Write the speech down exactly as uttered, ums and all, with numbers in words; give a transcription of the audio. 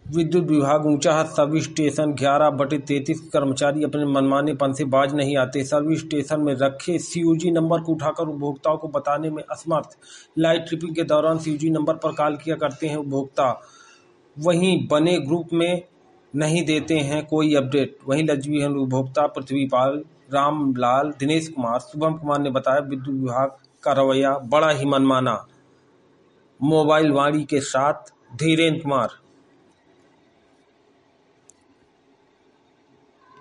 विद्युत विभाग ऊंचा है। सर्विस स्टेशन ग्यारह बटे तैंतीस कर्मचारी अपने मनमानेपन से बाज नहीं आते। सर्विस स्टेशन में रखे सीयूजी नंबर को उठाकर उपभोक्ताओं को बताने में असमर्थ। लाइव ट्रिपिंग के दौरान सीयूजी नंबर पर कॉल किया करते हैं उपभोक्ता, वहीं बने ग्रुप में नहीं देते हैं कोई अपडेट। वहीं लज्जपीय उपभोक्ता पृथ्वीपाल, रामलाल, दिनेश कुमार, शुभम कुमार ने बताया विद्युत विभाग का रवैया बड़ा ही मनमाना। मोबाइल वाणी के साथ धीरेन्द्र कुमार।